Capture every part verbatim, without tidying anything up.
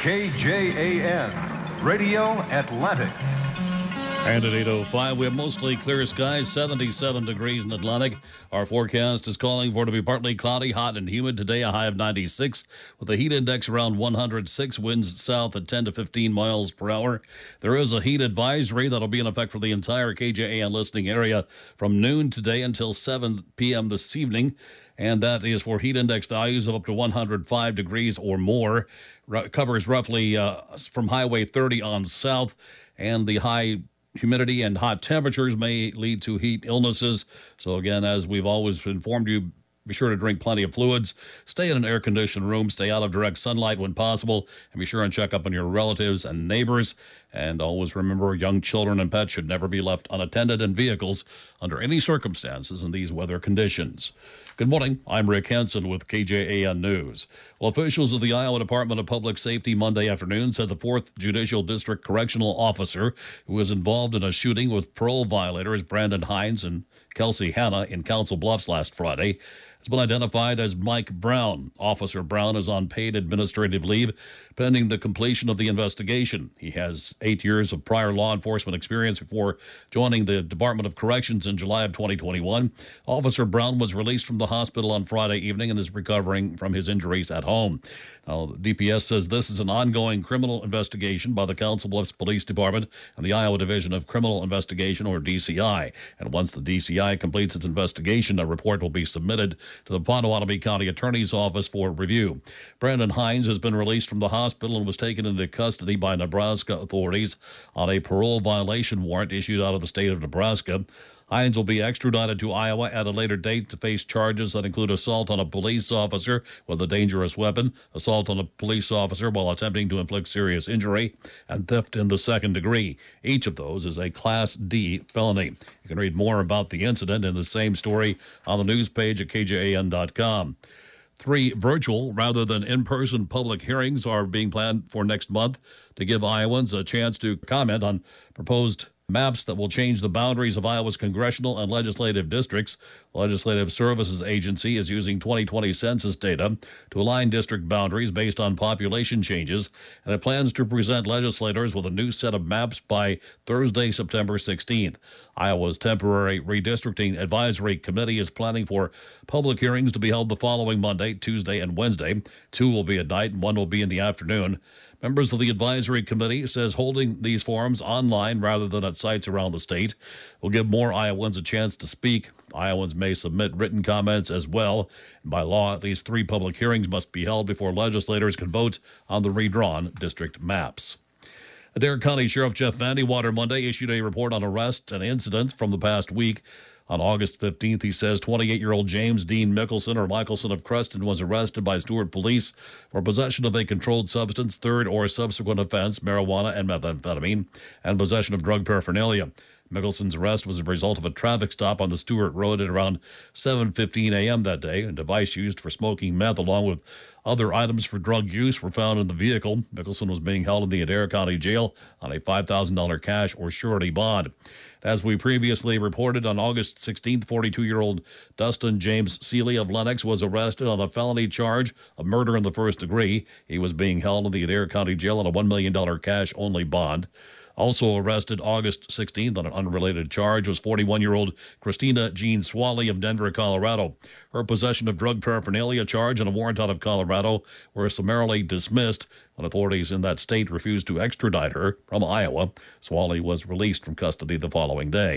K J A N, Radio Atlantic. And at eight oh five, we have mostly clear skies, seventy-seven degrees in Atlantic. Our forecast is calling for it to be partly cloudy, hot, and humid. Today, a high of ninety-six, with the heat index around one hundred six, winds south at ten to fifteen miles per hour. There is a heat advisory that'll be in effect for the entire K J A N listening area from noon today until seven p.m. this evening. And that is for heat index values of up to one hundred five degrees or more. R- covers roughly uh, from Highway thirty on south, and the high humidity and hot temperatures may lead to heat illnesses. So again, as we've always informed you, be sure to drink plenty of fluids, stay in an air-conditioned room, stay out of direct sunlight when possible, and be sure and check up on your relatives and neighbors. And always remember, young children and pets should never be left unattended in vehicles under any circumstances in these weather conditions. Good morning. I'm Rick Henson with K J A N News. Well, officials of the Iowa Department of Public Safety Monday afternoon said the fourth Judicial District Correctional Officer who was involved in a shooting with parole violators Brandon Hines and Kelsey Hanna in Council Bluffs last Friday has been identified as Mike Brown. Officer Brown is on paid administrative leave pending the completion of the investigation. He has eight years of prior law enforcement experience before joining the Department of Corrections in July of twenty twenty-one. Officer Brown was released from the hospital on Friday evening and is recovering from his injuries at home. Now, the D P S says this is an ongoing criminal investigation by the Council Bluffs Police Department and the Iowa Division of Criminal Investigation, or D C I. And once the D C I completes its investigation, a report will be submitted to the Potawatomi County Attorney's Office for review. Brandon Hines has been released from the hospital and was taken into custody by Nebraska authorities on a parole violation warrant issued out of the state of Nebraska. Hines will be extradited to Iowa at a later date to face charges that include assault on a police officer with a dangerous weapon, assault on a police officer while attempting to inflict serious injury, and theft in the second degree. Each of those is a Class D felony. You can read more about the incident in the same story on the news page at K J A N dot com. Three virtual rather than in-person public hearings are being planned for next month to give Iowans a chance to comment on proposed maps that will change the boundaries of Iowa's congressional and legislative districts. The Legislative Services Agency is using twenty twenty census data to align district boundaries based on population changes, and it plans to present legislators with a new set of maps by Thursday, September sixteenth. Iowa's Temporary Redistricting Advisory Committee is planning for public hearings to be held the following Monday, Tuesday, and Wednesday. Two will be at night and one will be in the afternoon. Members of the advisory committee says holding these forums online rather than at sites around the state will give more Iowans a chance to speak. Iowans may submit written comments as well. By law, at least three public hearings must be held before legislators can vote on the redrawn district maps. Adair County Sheriff Jeff Vandewater Monday issued a report on arrests and incidents from the past week. On August fifteenth, he says twenty-eight-year-old James Dean Mickelson or Michelson of Creston was arrested by Stewart police for possession of a controlled substance, third or subsequent offense, marijuana and methamphetamine, and possession of drug paraphernalia. Mickelson's arrest was a result of a traffic stop on the Stewart Road at around seven fifteen a.m. that day. A device used for smoking meth along with other items for drug use were found in the vehicle. Mickelson was being held in the Adair County Jail on a five thousand dollars cash or surety bond. As we previously reported, on August sixteenth, forty-two-year-old Dustin James Seeley of Lennox was arrested on a felony charge of murder in the first degree. He was being held in the Adair County Jail on a one million dollars cash-only bond. Also arrested August sixteenth on an unrelated charge was forty-one-year-old Christina Jean Swally of Denver, Colorado. Her possession of drug paraphernalia charge and a warrant out of Colorado were summarily dismissed when authorities in that state refused to extradite her from Iowa. Swally was released from custody the following day.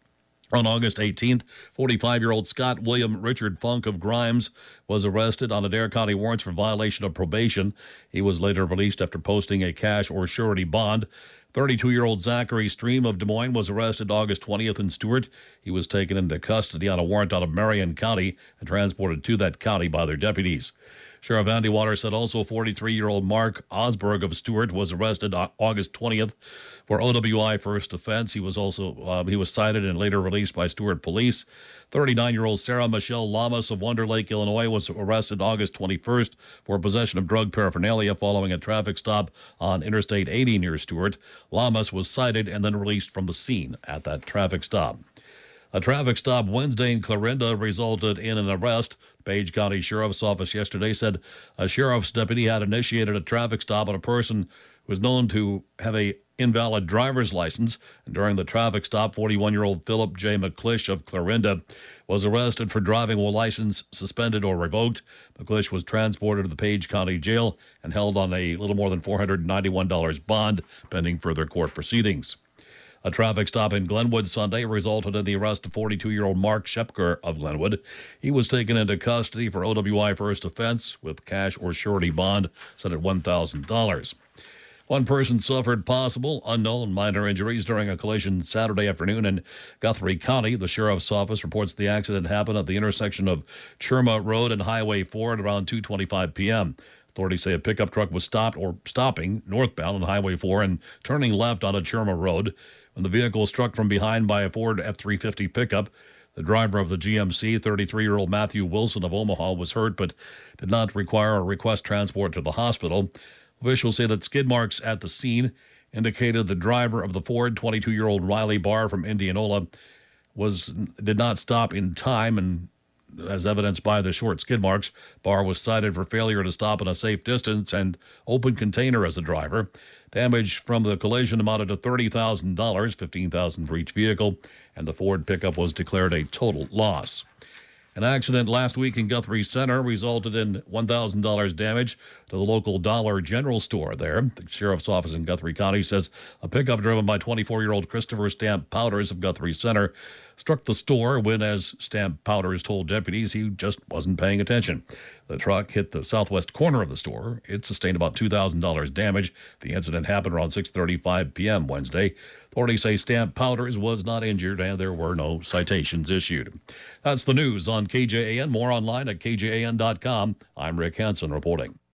On August eighteenth, forty-five-year-old Scott William Richard Funk of Grimes was arrested on Adair County warrants for violation of probation. He was later released after posting a cash or surety bond. thirty-two-year-old Zachary Stream of Des Moines was arrested August twentieth in Stewart. He was taken into custody on a warrant out of Marion County and transported to that county by their deputies. Sheriff Vandewater said also forty-three-year-old Mark Osberg of Stewart was arrested August twentieth for O W I first offense. He was also uh, he was cited and later released by Stewart police. thirty-nine-year-old Sarah Michelle Lamas of Wonder Lake, Illinois, was arrested August twenty-first for possession of drug paraphernalia following a traffic stop on Interstate eighty near Stewart. Lamas was cited and then released from the scene at that traffic stop. A traffic stop Wednesday in Clarinda resulted in an arrest. Page County Sheriff's Office yesterday said a sheriff's deputy had initiated a traffic stop on a person who was known to have a invalid driver's license. And during the traffic stop, forty-one-year-old Philip J. McClish of Clarinda was arrested for driving while license suspended or revoked. McClish was transported to the Page County Jail and held on a little more than four hundred ninety-one dollars bond pending further court proceedings. A traffic stop in Glenwood Sunday resulted in the arrest of forty-two-year-old Mark Shepker of Glenwood. He was taken into custody for O W I first offense with cash or surety bond set at one thousand dollars. One person suffered possible unknown minor injuries during a collision Saturday afternoon in Guthrie County. The sheriff's office reports the accident happened at the intersection of Chirma Road and Highway four at around two twenty-five p.m. Authorities say a pickup truck was stopped or stopping northbound on Highway four and turning left onto Chirma Road when the vehicle was struck from behind by a Ford F three fifty pickup. The driver of the G M C, thirty-three-year-old Matthew Wilson of Omaha, was hurt but did not require or request transport to the hospital. Officials say that skid marks at the scene indicated the driver of the Ford, twenty-two-year-old Riley Barr from Indianola, was did not stop in time, and as evidenced by the short skid marks, Barr was cited for failure to stop in a safe distance and open container as a driver. Damage from the collision amounted to thirty thousand dollars, fifteen thousand dollars for each vehicle, and the Ford pickup was declared a total loss. An accident last week in Guthrie Center resulted in one thousand dollars damage to the local Dollar General store there. The sheriff's office in Guthrie County says a pickup driven by twenty-four-year-old Christopher Stamp Powders of Guthrie Center struck the store when, as Stamp Powders told deputies, he just wasn't paying attention. The truck hit the southwest corner of the store. It sustained about two thousand dollars damage. The incident happened around six thirty-five p.m. Wednesday. Authorities say Stamp Powders was not injured and there were no citations issued. That's the news on K J A N. More online at K J A N dot com. I'm Rick Hansen reporting.